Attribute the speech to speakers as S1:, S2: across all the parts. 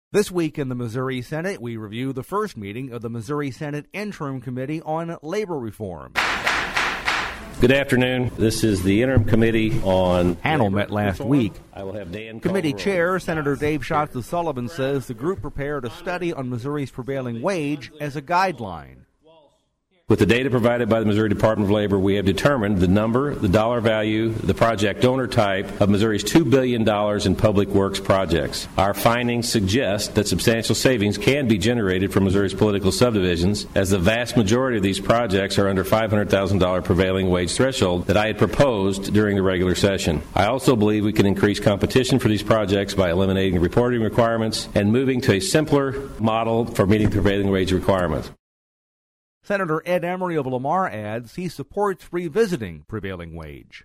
S1: This week in the Missouri Senate, we review the first meeting of the Missouri Senate Interim Committee on Labor Reform.
S2: Good afternoon. This is the Interim Committee on
S1: Panel met last week.
S2: I will have Dan
S1: Committee Chair Senator Dave Schatz of Sullivan says the group prepared a study on Missouri's prevailing wage as a guideline.
S2: With the data provided by the Missouri Department of Labor, we have determined the number, the dollar value, the project owner type of Missouri's $2 billion in public works projects. Our findings suggest that substantial savings can be generated from Missouri's political subdivisions, as the vast majority of these projects are under $500,000 prevailing wage threshold that I had proposed during the regular session. I also believe we can increase competition for these projects by eliminating reporting requirements and moving to a simpler model for meeting prevailing wage requirements.
S1: Senator Ed Emery of Lamar adds he supports revisiting prevailing wage.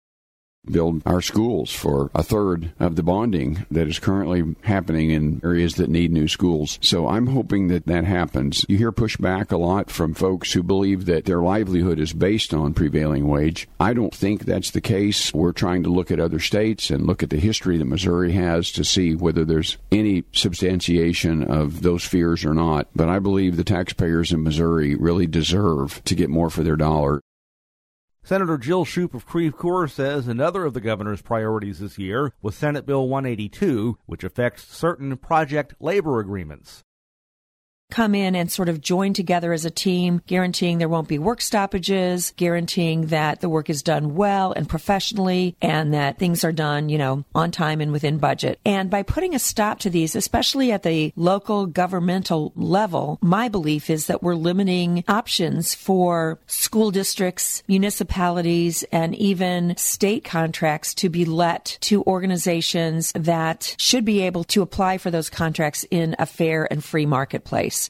S3: Build our schools for a third of the bonding that is currently happening in areas that need new schools. So I'm hoping that that happens. You hear pushback a lot from folks who believe that their livelihood is based on prevailing wage. I don't think that's the case. We're trying to look at other states and look at the history that Missouri has to see whether there's any substantiation of those fears or not. But I believe the taxpayers in Missouri really deserve to get more for their dollar.
S1: Senator Jill Shoup of Creve Coeur says another of the governor's priorities this year was Senate Bill 182, which affects certain project labor agreements.
S4: Come in and sort of join together as a team, guaranteeing there won't be work stoppages, guaranteeing that the work is done well and professionally, and that things are done, on time and within budget. And by putting a stop to these, especially at the local governmental level, my belief is that we're limiting options for school districts, municipalities, and even state contracts to be let to organizations that should be able to apply for those contracts in a fair and free marketplace.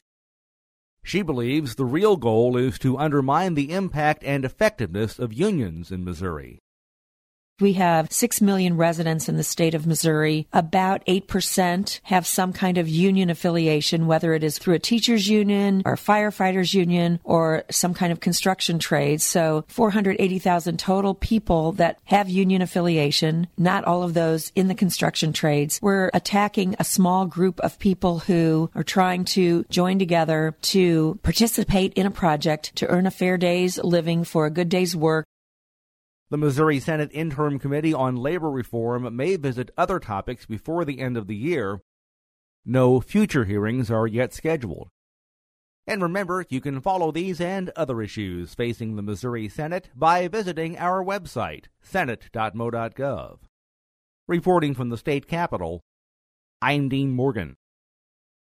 S1: She believes the real goal is to undermine the impact and effectiveness of unions in Missouri.
S4: We have 6 million residents in the state of Missouri. About 8% have some kind of union affiliation, whether it is through a teachers union or a firefighters union or some kind of construction trade. So 480,000 total people that have union affiliation, not all of those in the construction trades. We're attacking a small group of people who are trying to join together to participate in a project to earn a fair day's living for a good day's work.
S1: The Missouri Senate Interim Committee on Labor Reform may visit other topics before the end of the year. No future hearings are yet scheduled. And remember, you can follow these and other issues facing the Missouri Senate by visiting our website, senate.mo.gov. Reporting from the state capitol, I'm Dean Morgan.